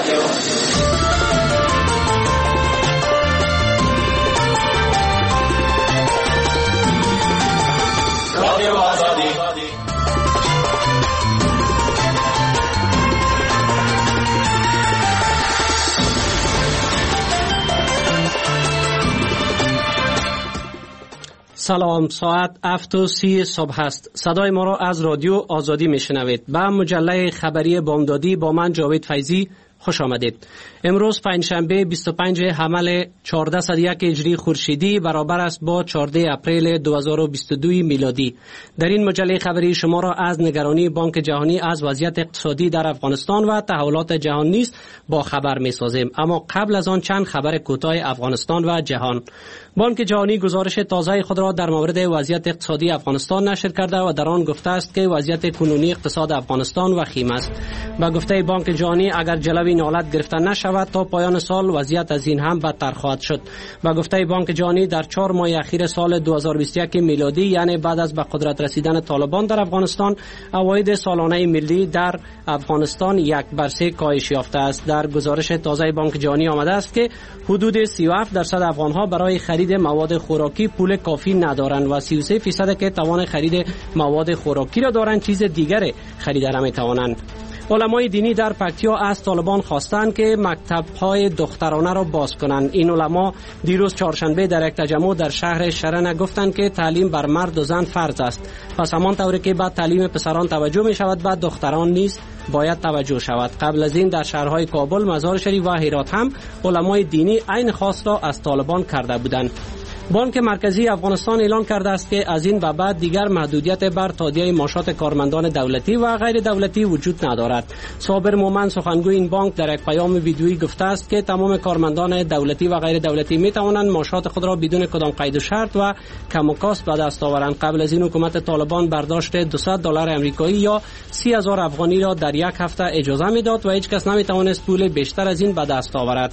سلام، ساعت 7:30 صبح است. صدای ما را از رادیو آزادی میشنوید. به مجله خبری بامدادی با من جاوید فیضی خوش آمدید. امروز پنجشنبه 25 حمل 1401 هجری خورشیدی برابر است با 14 اپریل 2022 میلادی. در این مجله خبری شما را از نگرانی بانک جهانی از وضعیت اقتصادی در افغانستان و تحولات جهان نیز با خبر می‌سازیم. اما قبل از آن چند خبر کوتاه افغانستان و جهان. بانک جهانی گزارش تازه خود را در مورد وضعیت اقتصادی افغانستان نشر کرده و در آن گفته است که وضعیت کنونی اقتصاد افغانستان وخیم است. با گفته بانک جهانی اگر جلوی این حالت گرفته نشود تا پایان سال وضعیت از این هم بدتر خواهد شد. با گفته بانک جهانی در 4 ماه اخیر سال 2021 میلادی، یعنی بعد از به قدرت رسیدن طالبان در افغانستان، عواید سالانه ملی در افغانستان 1/3 کاهش یافته است. در گزارش تازه بانک جهانی آمده است که حدود 37% افغان‌ها برای خرید مواد خوراکی پول کافی ندارند و 33% که توان خرید مواد خوراکی را دارند چیز دیگر خریده نمی‌توانند. علمای دینی در پکتیا از طالبان خواستند که مکتب‌های دخترانه را باز کنند. این علما دیروز چهارشنبه در یک تجمع در شهر شرنه گفتند که تعلیم بر مرد و زن فرض است. پس همان طوری که بعد تعلیم پسران توجه می شود، بعد دختران نیز باید توجه شود. قبل از این در شهرهای کابل، مزار شریف و هرات هم علمای دینی عین خواست را از طالبان کرده بودند. بانک مرکزی افغانستان اعلان کرده است که از این به بعد دیگر محدودیت بر تادیه معاشات کارمندان دولتی و غیر دولتی وجود ندارد. صابر مومن سخنگوی این بانک در یک پیام ویدیویی گفته است که تمام کارمندان دولتی و غیر دولتی می توانند معاشات خود را بدون کدام قید و شرط و کم و کاست به دست آورند. قبل از این حکومت طالبان برداشت $200 آمریکایی یا 30,000 افغانی را در یک هفته اجازه میداد و هیچ کس نمی توانست پول بیشتر از این به دست آورد.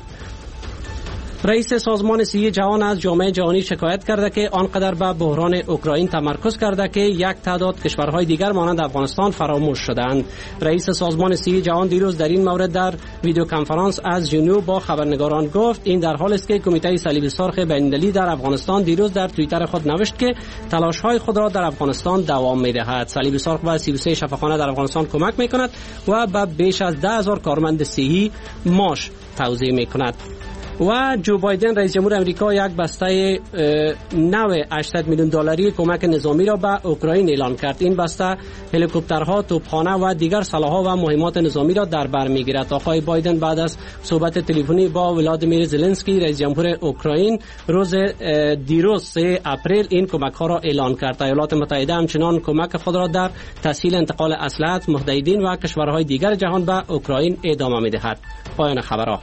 رئیس سازمان صحی جهان از جامعه جهانی شکایت کرده که آنقدر به بحران اوکراین تمرکز کرده که یک تعداد کشورهای دیگر مانند افغانستان فراموش شدند. رئیس سازمان صحی جهان دیروز در این مورد در ویدیو کنفرانس از ژنو با خبرنگاران گفت این در حالی است که کمیته صلیب سرخ بین‌المللی در افغانستان دیروز در توییتر خود نوشت که تلاش‌های خود را در افغانستان دوام می‌دهد. صلیب سرخ و 33 شفاخانه در افغانستان کمک می‌کند و به بیش از 10,000 کارمند صحی معاش توزیع می‌کند. و جو بایدن رئیس جمهور امریکا یک بسته نو $800 میلیون کمک نظامی را به اوکراین اعلان کرد. این بسته هلیکوپترها، توپخانه و دیگر سلاح‌ها و مهمات نظامی را در بر می‌گیرد. آقای بایدن بعد از صحبت تلفنی با ولادیمیر زلنسکی رئیس جمهور اوکراین روز دیروز 3 اپریل این کمک‌ها را اعلان کرد. ایالات متحده همچنان کمک خود را در تسهیل انتقال اسلحه، متحدین و کشورهای دیگر جهان به اوکراین ادامه می‌دهد. پایان خبرها.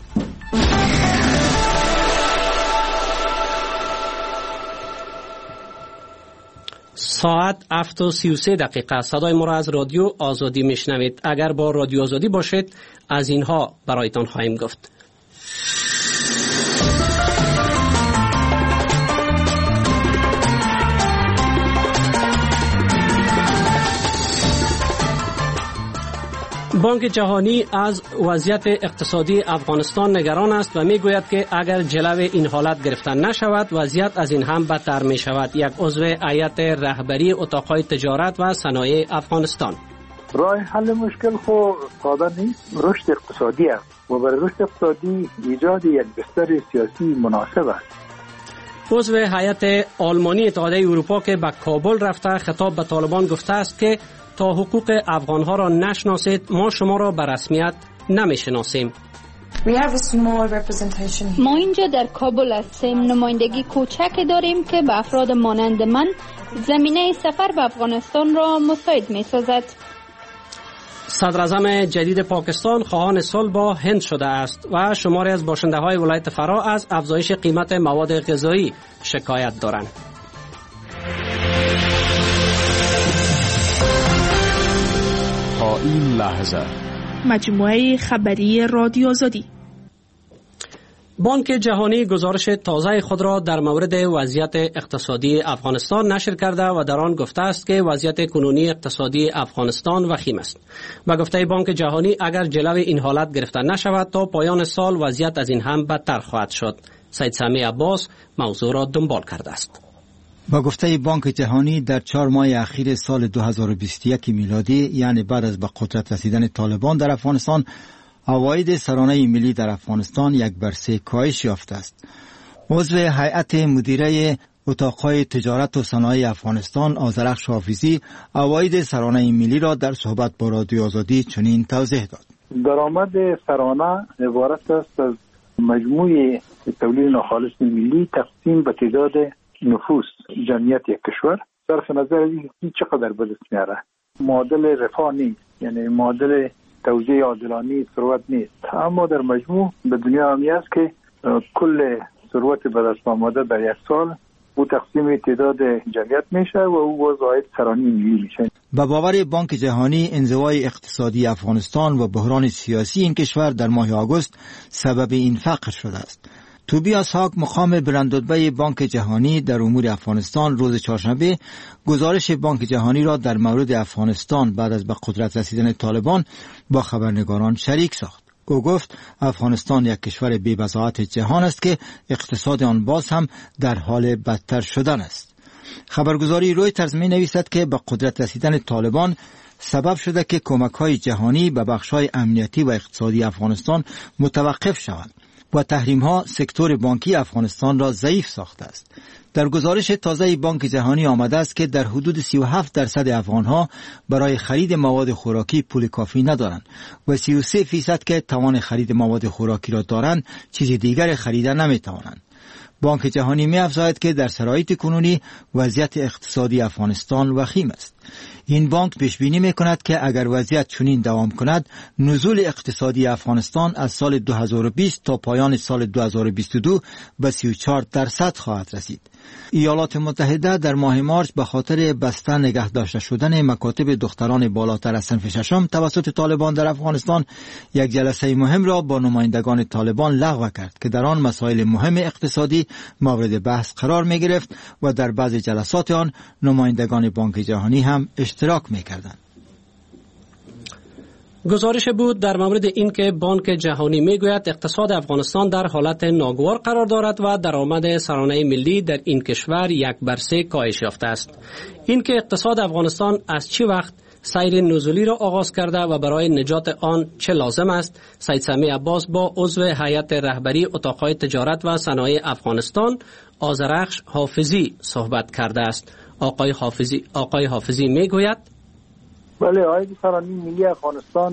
ساعت 7:33 صدای ما را از رادیو آزادی میشنوید. اگر با رادیو آزادی باشید از اینها برایتان خواهیم گفت. بانک جهانی از وضعیت اقتصادی افغانستان نگران است و میگوید که اگر جلوی این حالت گرفته نشود وضعیت از این هم بدتر می شود. یک عضو هیئت رهبری اتاقهای تجارت و صنایع افغانستان: راه حل مشکل خو ساده نیست، رشد اقتصادی است و برای رشد اقتصادی ایجاد یک بستر سیاسی مناسب است. عضو هیئت آلمانی اتحادیه اروپا که به کابل رفته خطاب به طالبان گفته است که تا حقوق افغانها را نشناسید ما شما را به رسمیت نمیشناسیم. ما اینجا در کابل هستیم. نمایندگی کوچکی داریم که به افراد مانند من زمینه سفر به افغانستان را مساعد می سازد. صدر اعظم جدید پاکستان خواهان صلح با هند شده است و شماری از باشنده های ولایت فرا از افزایش قیمت مواد غذایی شکایت دارند. تا این لحظه مجموعه خبری رادیو آزادی. بانک جهانی گزارش تازه خود را در مورد وضعیت اقتصادی افغانستان نشر کرده و در آن گفته است که وضعیت کنونی اقتصادی افغانستان وخیم است. به گفته بانک جهانی اگر جلو این حالت گرفته نشود تا پایان سال وضعیت از این هم بدتر خواهد شد. سید سامی عباس موضوع را دنبال کرده است. با گفته بانک جهانی در 4 ماه اخیر سال 2021 میلادی، یعنی بعد از به قدرت رسیدن طالبان در افغانستان، عواید سرانه ملی در افغانستان 1/3 کاهش یافته است. عضو هیئت مدیره اتاقهای تجارت و صنایع افغانستان آذرخش حافظی عواید سرانه ملی را در صحبت با رادیو آزادی چنین توضیح داد. درآمد سرانه عبارت است از مجموع تولید ناخالص ملی تقسیم به تعداد نفوس جمعیت یک کشور. صرف نظر از این چقدر به دست میاره، معادل رفاه نیست، یعنی معادل توزیع عادلانه ثروت نیست، اما در مجموع به دنیا همی است که کل ثروت به دست آمده در یک سال او تقسیم تعداد جمعیت میشه و او باز عاید سرانه ملی میشه. به باور بانک جهانی انزوای اقتصادی افغانستان و بحران سیاسی این کشور در ماه آگوست سبب این فقر شده است. توبیاس هاک، مقام بلندرتبه بانک جهانی در امور افغانستان، روز چهارشنبه گزارش بانک جهانی را در مورد افغانستان بعد از به قدرت رسیدن طالبان با خبرنگاران شریک ساخت. او گفت افغانستان یک کشور بی‌بضاعت جهان است که اقتصاد آن باز هم در حال بدتر شدن است. خبرگزاری رویترز می نویسد که به قدرت رسیدن طالبان سبب شده که کمک‌های جهانی به بخش‌های امنیتی و اقتصادی افغانستان متوقف شوند و تحریم‌ها سکتور بانکی افغانستان را ضعیف ساخته است. در گزارش تازه بانک جهانی آمده است که در حدود 37% افغان‌ها برای خرید مواد خوراکی پول کافی ندارند و 33% که توان خرید مواد خوراکی را دارند چیز دیگر خرید نمی‌توانند. بانک جهانی می‌افزاید که در شرایط کنونی وضعیت اقتصادی افغانستان وخیم است. این بانک پیش بینی می‌کند که اگر وضعیت چنین دوام کند، نزول اقتصادی افغانستان از سال 2020 تا پایان سال 2022 به 34% خواهد رسید. ایالات متحده در ماه مارس به خاطر بسته نگه داشته شدن مکاتب دختران بالاتر از صنف ششم توسط طالبان در افغانستان یک جلسه مهم را با نمایندگان طالبان لغو کرد که در آن مسائل مهم اقتصادی مورد بحث قرار می گرفت و در بعض جلسات آن نمایندگان بانک جهانی هم اشتراک می کردند. گزارش بود در مورد اینکه بانک جهانی میگوید اقتصاد افغانستان در حالت ناگوار قرار دارد و درآمد سرانه ملی در این کشور 1/3 کاهش یافته است. اینکه اقتصاد افغانستان از چه وقت سیر نزولی را آغاز کرده و برای نجات آن چه لازم است، سید سامی عباس با عضو هیئت رهبری اتاقهای تجارت و صنایع افغانستان آذرخش حافظی صحبت کرده است. آقای حافظی میگوید بله، عاید سرانه ملی افغانستان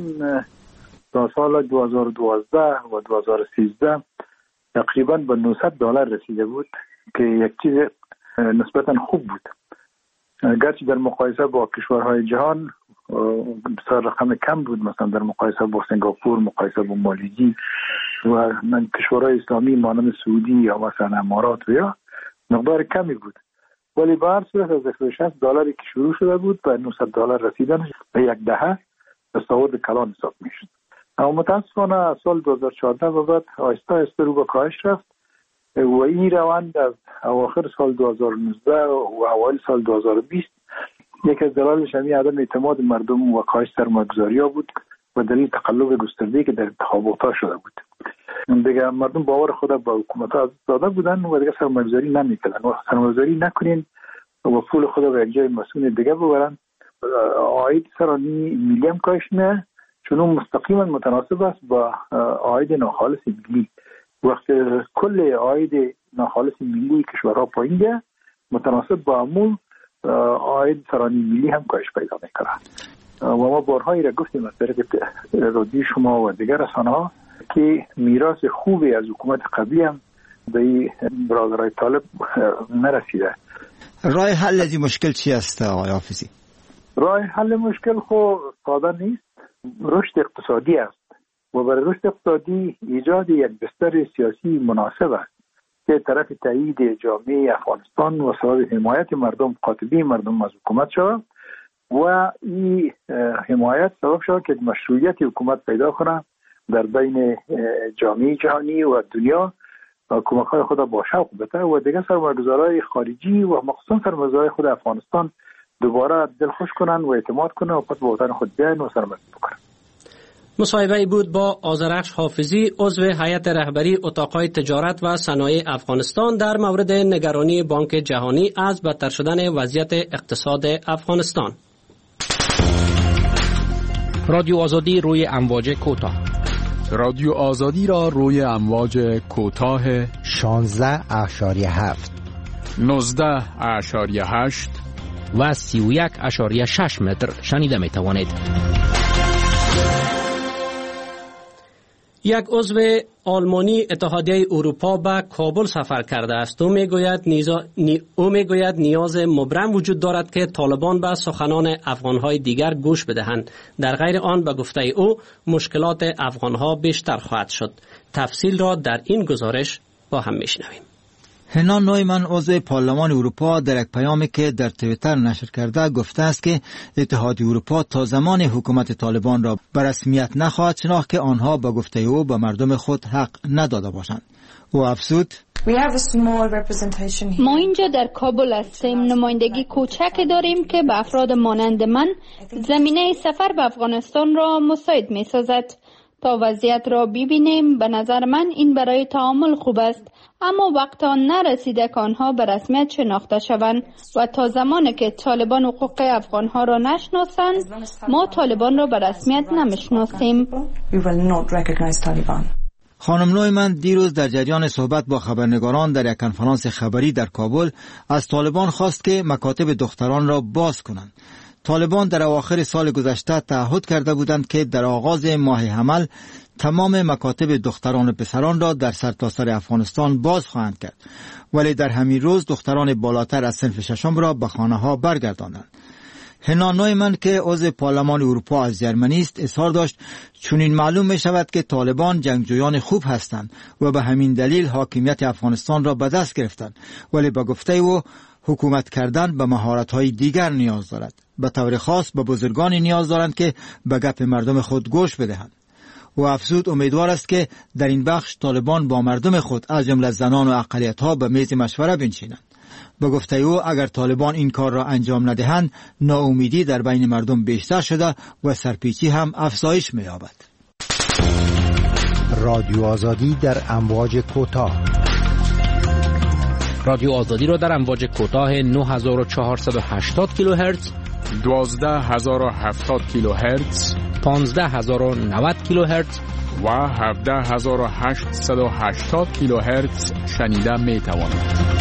در سال 2012 و 2013 تقریبا به $900 رسیده بود که یک چیز نسبتا خوب بود. گرچه در مقایسه با کشورهای جهان بسیار رقم کم بود، مثلا در مقایسه با سنگاپور، مقایسه با مالزی و کشورهای اسلامی مانند سعودی یا مثلا امارات و یا مقدار کمی بود، ولی به هر صورت از $160 که شروع شده بود به $900 رسیدن به یک دهه تفاوت کلان حساب میشد. اما متاسفانه از سال 2014 به بعد آهسته آهسته رو به کاهش رفت و این روند از اواخر سال 2019 و اوایل سال 2020 یک از دلایلش همین عدم اعتماد مردم و کاهش سرمایه‌گذاری‌ها بود و دلیل تقلب گسترده‌ای که در انتخابات شده بود. دیگه مردم باور خود به حکومت‌ها داده بودن و دیگه سرمایه‌گذاری نمی‌کردن و سرمایه‌گذاری نکنین و پول خود به یک جای مسئول دیگه ببرن، عاید سرانه ملی هم کاهش نه، چون اون مستقیما متناسب است با عاید ناخالص ملی. وقتی کل عاید ناخالص ملی کشورها پایینه، متناسب با همون عاید سرانه ملی هم کاهش پیدا می‌کنه. و ما بارهایی را گفتیم از طریق رادیو شما و دیگر رسانه‌ها که میراث خوبی از حکومت قبلی هم به این برادرای طالب نرسیده. راه حل از این مشکل چی است آقای حافظی؟ راه حل مشکل خو ساده نیست، رشد اقتصادی است و برای رشد اقتصادی ایجاد یک بستر سیاسی مناسب است که طرف تایید جامعه افغانستان و سبب حمایت مردم، قاطبی مردم از حکومت شود و این حمایت سبب شود که مشروعیت حکومت پیدا کنه در بین جامعه جهانی و دنیا کمک‌های خود با شوق بده و دیگه سرمایه‌گذارای خارجی و مخصوصا سرمایه‌گذارای خود افغانستان دوباره دلخوش کنن و اعتماد کنن و پس به وطن خود بیاین و سرمایه بکنن. مصاحبه بود با آذرخش حافظی، عضو هیئت رهبری اتاق‌های تجارت و صنایع افغانستان در مورد نگرانی بانک جهانی از بدتر شدن وضعیت اقتصاد افغانستان. رادیو آزادی روی امواج کوتاه. رادیو آزادی را روی امواج کوتاه 16.7 19.8 و 31.6 متر شنیده می توانید. یک عضو آلمانی اتحادیه اروپا به کابل سفر کرده است. او میگوید نیاز مبرم وجود دارد که طالبان به سخنان افغانهای دیگر گوش بدهند. در غیر آن به گفته او مشکلات افغانها بیشتر خواهد شد. تفصیل را در این گزارش با هم میشنویم. هنان نویمن عضو پارلمان اروپا در یک پیامی که در توییتر نشر کرده گفته است که اتحادیه اروپا تا زمان حکومت طالبان را به رسمیت نخواهد شناخت که آنها به گفته او به مردم خود حق نداده باشند. او افزود: ما اینجا در کابل هستیم، نمایندگی کوچکی داریم که به افراد مانند من زمینه سفر به افغانستان را مساعد می سازد. تا وضعیت را ببینیم به نظر من این برای تعامل خوب است، اما وقت آن نرسیده که آنها به رسمیت شناخته شوند و تا زمانی که طالبان حقوق افغانها را نشناسند ما طالبان را به رسمیت نمیشناسیم. خانم نویمن دیروز در جریان صحبت با خبرنگاران در یک کنفرانس خبری در کابل از طالبان خواست که مکاتب دختران را باز کنند. طالبان در اواخر سال گذشته تعهد کرده بودند که در آغاز ماه حمل تمام مکاتب دختران و پسران را در سرتاسر افغانستان باز خواهند کرد، ولی در همین روز دختران بالاتر از صنف ششم را به خانه ها برگرداندند. هنان نویمن که عضو پارلمان اروپا از جرمنی است اظهار داشت چنین معلوم می شود که طالبان جنگجویان خوب هستند و به همین دلیل حاکمیت افغانستان را به دست گرفتند، ولی به گفته او حکومت کردن به مهارت‌های دیگر نیاز دارد. به طور خاص به بزرگانی نیاز دارند که به گپ مردم خود گوش بدهند. و افزود امیدوار است که در این بخش طالبان با مردم خود از جمله زنان و اقلیت‌ها به میز مشوره بنشینند. به گفته او اگر طالبان این کار را انجام ندهند ناامیدی در بین مردم بیشتر شده و سرپیچی هم افزایش می‌یابد. رادیو آزادی در امواج کوتاه. رادیو آزادی را در امواج کوتاه 9480 کیلوهرتز، 12070 کیلوهرتز، 15090 کیلوهرتز و 17880 کیلوهرتز شنیده می توانید.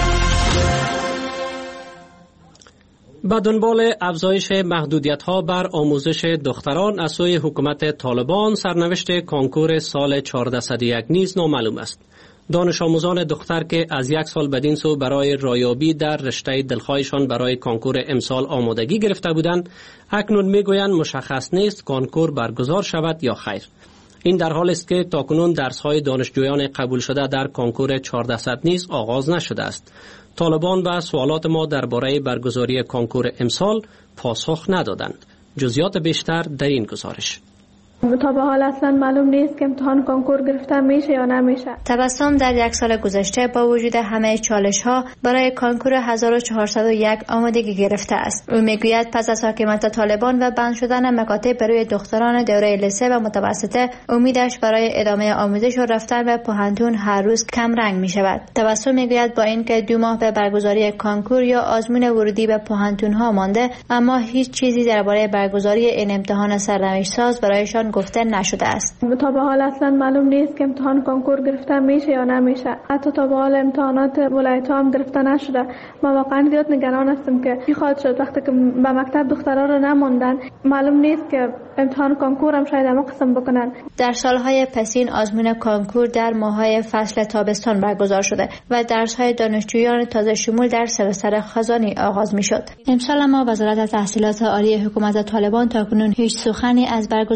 با دنبال افزایش محدودیت‌ها بر آموزش دختران از سوی حکومت طالبان سرنوشت کنکور سال 1401 نیز نامعلوم است. دانش آموزان دختر که از یک سال بدین سو برای رایابی در رشته دلخواهشان برای کنکور امسال آمادگی گرفته بودند، اکنون میگویند مشخص نیست کنکور برگزار شود یا خیر. این در حال است که تاکنون درس‌های دانشجویان قبول شده در کنکور 1400 نیز آغاز نشده است. طالبان به سوالات ما درباره برگزاری کنکور امسال پاسخ ندادند. جزئیات بیشتر در این گزارش. تا به حال اصلا معلوم نیست که امتحان کنکور گرفته میشه یا نمیشه. تبسم در یک سال گذشته با وجود همه چالش ها برای کنکور 1401 آمادگی گرفته است. او میگوید پس از حاکمیت طالبان و بند شدن مکاتب برای دختران دوره لیسه و متوسطه امیدش برای ادامه آموزش و رفتن به پوهنتون هر روز کم رنگ می شود. تبسم میگوید با اینکه 2 ماه به برگزاری کنکور یا آزمون ورودی به پوهنتون ها مانده، اما هیچ چیزی درباره برگزاری این امتحان سرنوشت ساز برایشان گفته نشده است. تا به حال اصلا معلوم نیست که امتحان کنکور گرفته میشه یا نمیشه. حتی تا به حال امتحانات ولایت ها هم گرفته نشده. ما واقعا زیاد نگران هستیم که چی خواهد شد وقتی که به مکتب دخترها رو نموندن. معلوم نیست که امتحان کنکور هم شاید هم قسم بکنن. در سالهای پسین آزمون کنکور در ماه‌های فصل تابستان برگزار شده و درس‌های دانشجویان تازه شمول در سمستر خزانی آغاز می‌شد. امسال ما وزارت تحصیلات عالی حکومت طالبان تاکنون هیچ سخنی از برگزاری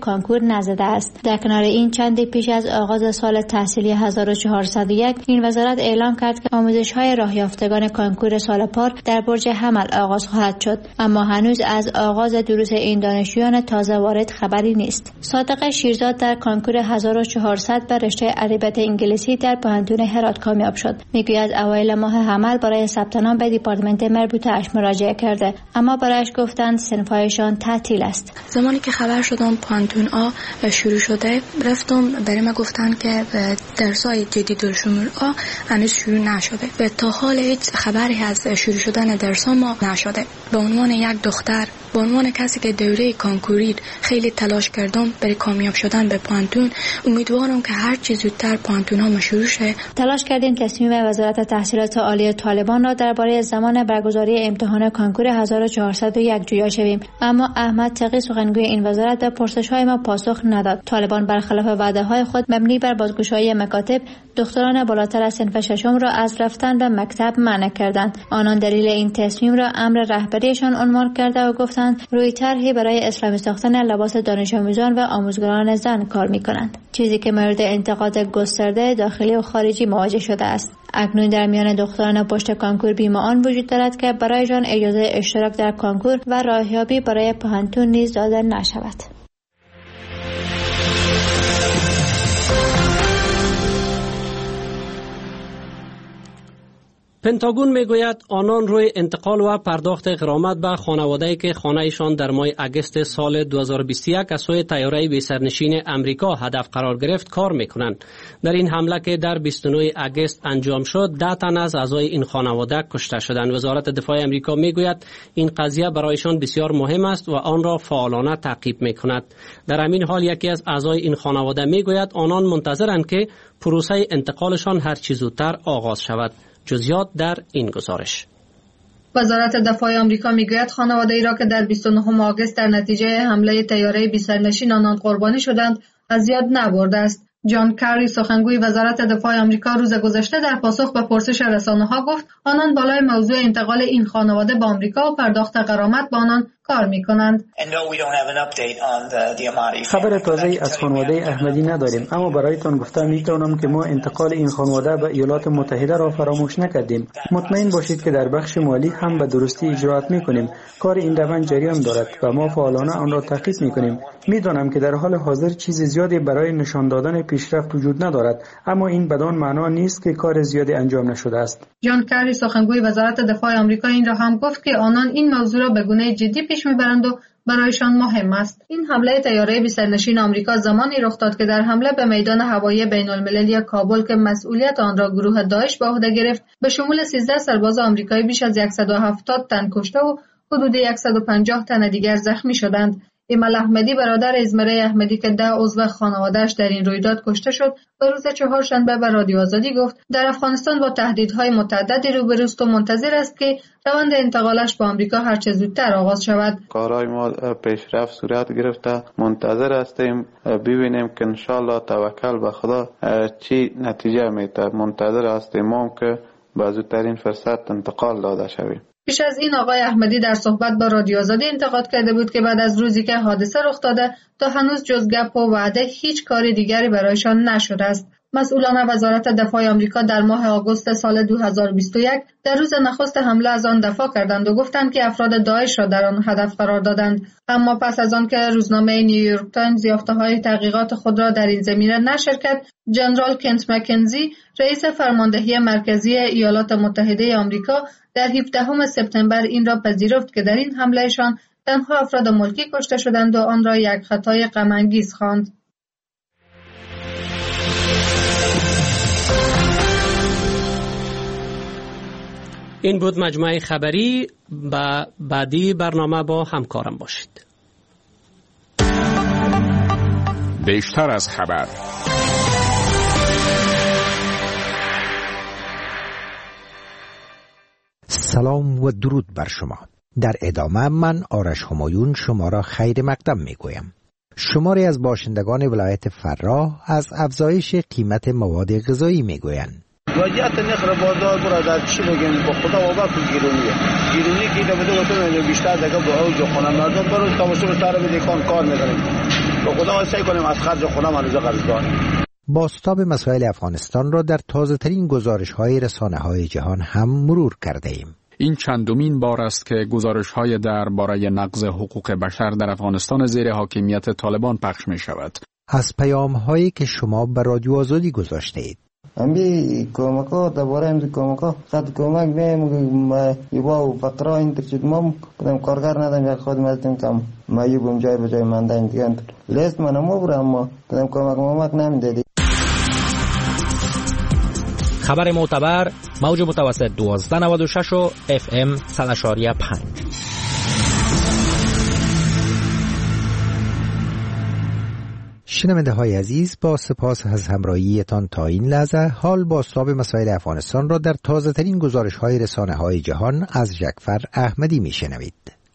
کانکور نزده است. در کنار این چندی پیش از آغاز سال تحصیلی 1401 این وزارت اعلام کرد که آموزش‌های راهیافتگان کانکور سال پار در برج حمل آغاز خواهد شد، اما هنوز از آغاز دروس این دانشجویان تازه وارد خبری نیست. صادق شیرزاد در کانکور 1400 به رشته ادبیات انگلیسی در پانتون هرات کامیاب شد. میگوید اوایل ماه حمل برای ثبت نام به دیپارتمنت مربوطه اش مراجعه کرده، اما برایش گفتند صنف‌هایشان تعطیل است. زمانی که خبر شدم پانتون آ شروع شده، رفتم برای ما گفتن که درس‌های جدید الشمول آ هنوز شروع نشده. به تا حال هیچ خبری از شروع شدن درس‌ها ما نشده. به عنوان یک دختر، به عنوان کسی که دوره کانکوری خیلی تلاش کردم برای کامیاب شدن به پانتون، امیدوارم که هر چیز زودتر پانتون‌ها شروع شه. تلاش کردیم تصمیم وزارت تحصیلات عالی طالبان را درباره زمان برگزاری امتحان کانکور 1401 جویا شویم، اما احمد تقی سخنگوی این وزارت به پرسش‌های ما پاسخ نداد. طالبان برخلاف وعده‌های خود مبنی بر بازگشایی مکاتب، دختران بالاتر از صنف ششم را از رفتن به مکتب منع کردند. آنان دلیل این تصمیم را امر رهبریشان عنوان کرده و گفتند روی طرحی برای اسلامی ساختن لباس دانش آموزان و آموزگاران زن کار می‌کنند، چیزی که مورد انتقاد گسترده داخلی و خارجی مواجه شده است. اکنون در میان دختران پشت کانکور بیمه‌آن وجود دارد که برایشان اجازه اشتراک در کانکور و راهیابی برای پانتون نیز داده نشود. پنتاگون میگوید آنان روی انتقال و پرداخت غرامت به خانواده‌ای که خانه‌شان در ماه اگست سال 2021 از سوی طیاره بی‌سرنشین امریکا هدف قرار گرفت کار میکنند. در این حمله که در 29 اگست انجام شد، 10 تن از اعضای این خانواده کشته شدند. وزارت دفاع امریکا میگوید این قضیه برایشان بسیار مهم است و آن را فعالانه تعقیب میکند. در همین حال یکی از اعضای این خانواده میگوید آنان منتظرند که پروسه انتقالشان هر چه زودتر آغاز شود. جزئیات در این گزارش. وزارت دفاع آمریکا میگوید خانواده ای را که در 29 آگوست در نتیجه حمله طیاره بی‌سرنشین آنان قربانی شدند اذیت نبرده است. جان کری سخنگوی وزارت دفاع آمریکا روز گذشته در پاسخ به پرسش رسانه‌ها گفت آنان بالای موضوع انتقال این خانواده به آمریکا و پرداخت غرامت به آنان کار می‌کنند. خبر تازه‌ای از خانواده احمدی نداریم، اما برایتان گفته می‌توانم که ما انتقال این خانواده به ایالات متحده را فراموش نکردیم. مطمئن باشید که در بخش مالی هم به درستی اجرات می‌کنیم. کار این روند جریان دارد و ما فعالانه آن را تعقیب می‌کنیم. می‌دانم که در حال حاضر چیز زیادی برای نشان دادن پیشرفت وجود ندارد، اما این بدان معنا نیست که کار زیادی انجام نشده است. جان کری سخنگوی وزارت دفاع آمریکا این را هم گفت که آنان این موضوع را به گونه جدی پیش می‌برند و برایشان مهم است. این حمله طیاره بی‌سرنشین آمریکا زمانی رخ داد که در حمله به میدان هوایی بین‌المللی کابل که مسئولیت آن را گروه داعش به عهده گرفت، به شمول 13 سرباز آمریکایی بیش از 170 تن کشته و حدود 150 تن دیگر زخمی شدند. ایمل احمدی برادر ازمره احمدی که 10 عضو خانواده‌اش در این رویداد کشته شد، روز چهارشنبه به رادیو آزادی گفت در افغانستان با تهدیدهای متعددی روبروست و منتظر است که روند انتقالش به آمریکا هر چه زودتر آغاز شود. کارهای ما پیشرفت صورت گرفته، منتظر هستیم ببینیم که انشالله توکل به خدا چی نتیجه میده. منتظر هستیم ما که به زودترین فرصت انتقال داده شویم. پیش از این آقای احمدی در صحبت با رادیو آزادی انتقاد کرده بود که بعد از روزی که حادثه رخ داده تا هنوز جز گپ و وعده هیچ کار دیگری برایشان نشده است. مسئولان وزارت دفاع آمریکا در ماه آگوست سال 2021 در روز نخست حمله از آن دفاع کردند و گفتند که افراد داعش را در آن هدف قرار دادند. اما پس از آن که روزنامه نیویورک تایمز یافته‌های تحقیقات خود را در این زمینه نشر کرد، جنرال کنت مکنزی رئیس فرماندهی مرکزی ایالات متحده آمریکا در 17 سپتامبر این را پذیرفت که در این حملهشان تنها افراد ملکی کشته شدند و آن را یک خطای غم‌انگیز خواند. این بود مجموعه خبری. با بعدی برنامه با همکارم باشید. بیشتر از خبر. سلام و درود بر شما. در ادامه من آرش همایون شما را خیر مقدم می گویم. شماری از باشندگان ولایت فراه از افزایش قیمت مواد غذایی می گویند. وضعیت نرخ بازار برادر چی بگیم، با خدا وابست گیرونی که بده واسه بیشتر دیگه با اوج خونه مردم برو تماشا سر به دیکان کار میکنیم. به خدا سعی کنیم از خرج خودم هنوز قرض داریم. بازتاب مسائل افغانستان را در تازه‌ترین گزارش‌های رسانه‌های جهان هم مرور کرده ایم. این چندمین بار است که گزارش‌های درباره نقض حقوق بشر در افغانستان زیر حاکمیت طالبان پخش می‌شود. از پیام‌هایی که شما به رادیو آزادی گذاشته اید. امی کمک‌ها درباره این کمک‌ها خط کمک می‌گم یبا فقرا اینترنت ما کدام کارگر ندارم یک خدمتم کم ما یبم جای به جای ماندن دیگه لیست منو برام ما کدام کمک نمیدادی. خبر معتبر موج متوسط 1296 و FM 100.5. شنونده های عزیز، با سپاس از همراهیتان تا این لحظه حال بازتاب مسائل افغانستان را در تازه ترین گزارش های رسانه های جهان از جعفر احمدی می شنوید.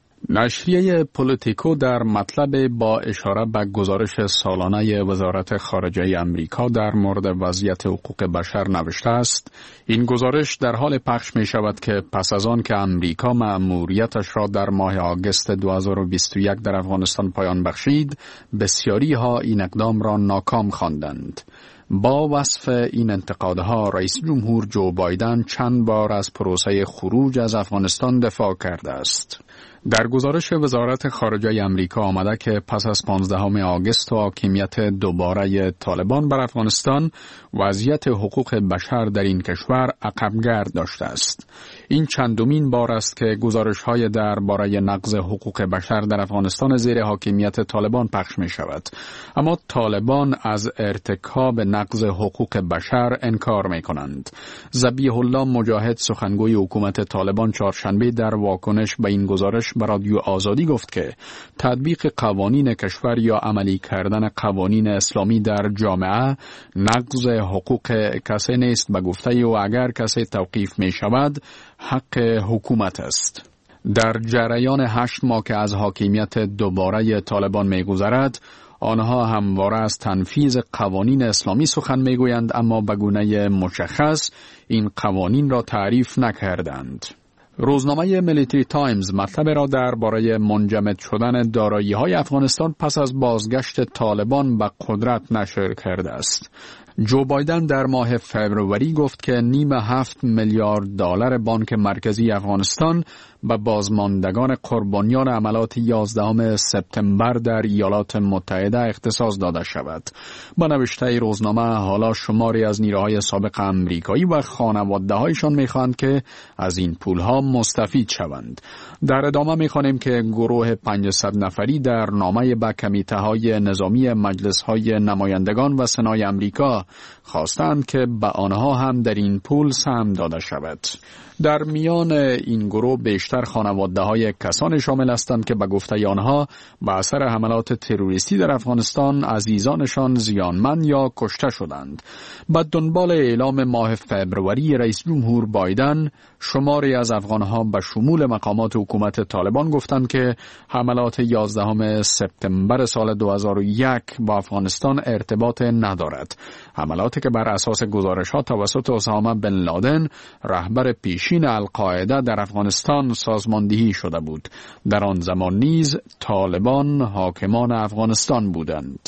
نشریه پولیتیکو در مطلب با اشاره به گزارش سالانه وزارت خارجه امریکا در مورد وضعیت حقوق بشر نوشته است: این گزارش در حال پخش می شود که پس از آن که امریکا مأموریتش را در ماه آگوست 2021 در افغانستان پایان بخشید، بسیاری ها این اقدام را ناکام خواندند. با وصف این انتقادها رئیس جمهور جو بایدن چند بار از پروسه خروج از افغانستان دفاع کرده است. در گزارش وزارت خارجه امریکا آمده که پس از 15 آگوست و حاکمیت دوباره طالبان بر افغانستان، وضعیت حقوق بشر در این کشور عقبگرد داشته است. این چندمین بار است که گزارش‌های درباره نقض حقوق بشر در افغانستان زیر حاکمیت طالبان پخش می شود. اما طالبان از ارتکاب نقض حقوق بشر انکار می کنند. ذبیح الله مجاهد، سخنگوی حکومت طالبان، چهارشنبه در واکنش به این گزارش به رادیو آزادی گفت که تطبیق قوانین کشور یا عملی کردن قوانین اسلامی در جامعه نقض حقوق کسی نیست. به گفته او اگر کسی توقیف می شود حق حکومت است. در جریان 8 ماه که از حاکمیت دوباره طالبان می گذرد، آنها همواره از تنفیذ قوانین اسلامی سخن می گویند، اما به گونه مشخص این قوانین را تعریف نکردند. روزنامه میلیتری تایمز مطلب را درباره منجمد شدن دارایی‌های افغانستان پس از بازگشت طالبان به قدرت نشر کرده است. جو بایدن در ماه فوریه گفت که 6.5 میلیارد دلار بانک مرکزی افغانستان به بازماندگان قربانیان عملیات 11 سپتامبر در ایالات متحده اختصاص داده شود. با نوشته روزنامه، حالا شماری از نیروهای سابق امریکایی و خانواده‌هایشان می‌خواهند که از این پول‌ها مستفید شوند. در ادامه می‌خوانیم که گروه 500 نفری در نامه به کمیته‌های نظامی مجلس‌های نمایندگان و سنای امریکا خواستند که به آنها هم در این پول سهم داده شود. در میان این گروه بیشتر خانواده‌های کسانی شامل هستند که به گفته آنها به اثر حملات تروریستی در افغانستان عزیزانشان زیانمند یا کشته شدند. بعد دنبال اعلام ماه فوریه رئیس جمهور بایدن، شماری از افغانها به شمول مقامات حکومت طالبان گفتند که حملات 11 سپتامبر سال 2001 با افغانستان ارتباط ندارد. حملاتی که بر اساس گزارش‌ها توسط اسامه بن لادن، رهبر پیشین القاعده در افغانستان، سازماندهی شده بود. در آن زمان نیز طالبان حاکمان افغانستان بودند.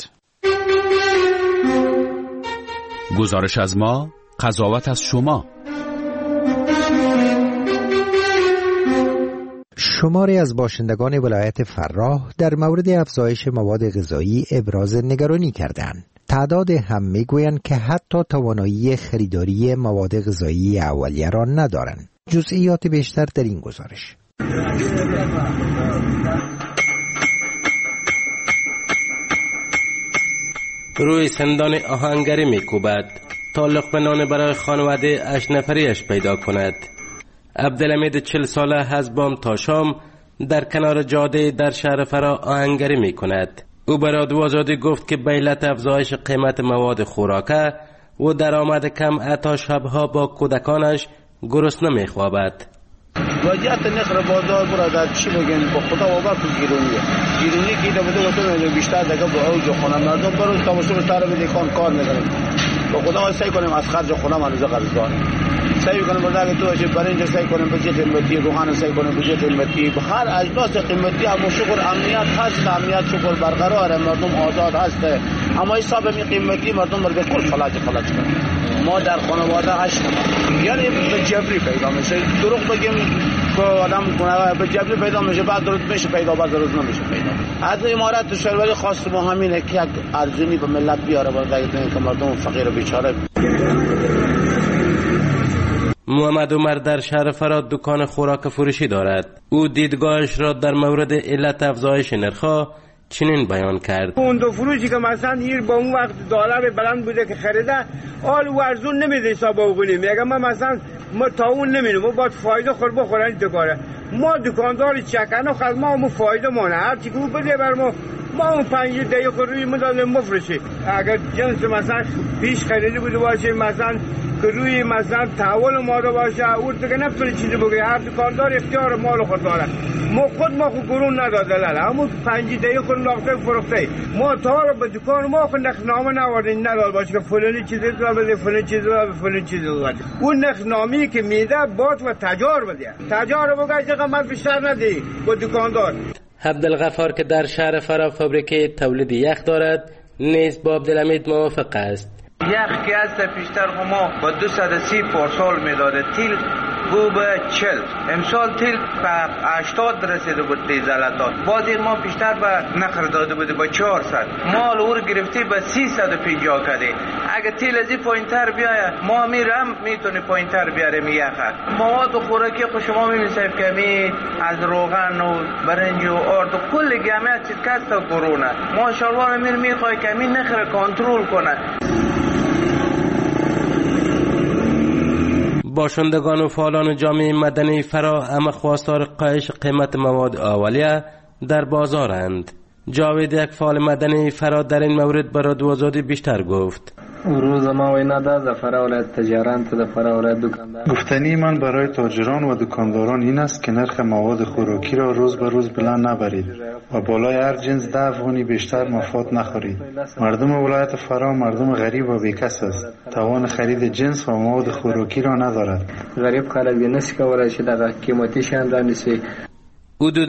گزارش از ما، قضاوت از شما. شماری از باشندگان ولایت فراه در مورد افزایش مواد غذایی ابراز نگرانی کردند. تعداد هم میگویند که حتی توانایی خریداری مواد غذایی اولیه را ندارند. جزئیات بیشتر در این گزارش. روی سندان آهنگری میکوبد تا لقمه نان برای خانواده 8 نفریش پیدا کند. عبدالحمید 40 ساله از بام تا شام در کنار جاده در شهر فرا آهنگری می کند. او به رادیو آزادی گفت که به علت افزایش قیمت مواد خوراکه و درآمد کم عطا شبها با کودکانش گرسنه می خوابد. وضعیت نرخ بازار برادر چی بگیم؟ با خدا باور کن گیرونی که ایده بوده گفتم بیشتر دیگه با اوج خونه مردم برای تماشا سر بدیخان کار میکنیم. با خدا سعی کنیم از خرج خونه هنوز قرض داریم. سعی کنیم بازار تو باشه، برنج سعی کنیم به قیمتی، روغن سعی کنیم به قیمتی، هر اجناس قیمتی. اما شکر امنیت هست، امنیت شکر برقراره، مردم آزاد هست. اما حساب می قیمتی مردم رو به کل فلج کنه. ما در خانواده 8 نفر، یعنی به جبری پیدا میشه. دروغ بگیم که آدم به جبری پیدا میشه، بعد درست میشه پیدا، بعد درست نمیشه پیدا. از امارات شوروی خواست ما همینه که یک ارزونی به ملت بیاره برای اینکه مردم فقیر و بیچاره. محمد عمر در شهر فراد دکان خوراک فروشی دارد. او دیدگاهش را در مورد علت افزایش نرخ‌ها چنین بیان کرد: اون دو فروشی که مثلا هیر با اون وقت دلار بلند بوده که خریده، آل ورزون نمیده حساب بکنیم. میگم ما مثلا ما تا اون نمیدونم، ما باید فایده خور بخورن دکاره. ما دکاندار چکنه خد ما فایده مونه، هر چی که بده بر ما اون 5 دقیقه روی مدال مفرشی. اگر جنس مثلا پیش خریده بوده باشه، مثلا که روی مثلا تحول ما رو باشه، اون دیگه نمیتونه چیزی بگه. هر دکاندار اختیار مال خود داره. ما خود گرون نداده لاله، همون 5 دقیقه خود لاخته فروخته. ما تا رو به دکان ما خود نخنامه نوردین نداد باشه که فلانی چیزی رو بده، فلانی چیزی رو فلانی چیزی رو بده. اون نخنامی که میده بات و تجار بده، تجار رو بگه قیمت بیشتر ندی با دکاندار. عبدالغفار که در شهر فرا فابریکه تولید یخ دارد نیز با عبدالحمید موافق است. یخ که از پیشتر ما با 230 پارسال میداده، تیل بو به 40، امسال تیل به 80 رسیده بود دیزلاتات. بازی ما بیشتر به نخر داده بوده با 400، مال اور گرفتی به 350 کده. اگه تیل از این پایینتر بیاید ما میرم میتونی پایینتر بیاریم یخه. مواد خوراکی خود شما میبینید که می از روغن و برنج و آرد و کل جمعیت چیز کست و کرونه. ما شلوار میر میخوای که می نخره کنترل کنه. باشندگان و فعالان جامعه مدنی فرا همه خواستار کاهش قیمت مواد اولیه در بازارند. جاوید، یک فعال مدنی فرا، در این مورد برای رادیو آزادی بیشتر گفت: روز ما وینا ده فرا ولایت تجاران تا فرا ولایت دکاندار. گفتنی من برای تاجران و دکانداران این است که نرخ مواد خوراکی را روز به روز بلند نبرید و بالای هر جنس 10 افغانی بیشتر مفاد نخورید. مردم ولایت فرا مردم غریب و بیکس است، توان خرید جنس و مواد خوراکی را ندارد. غریب خلک نسی کولای شي د قیمتي شیان رانیسي.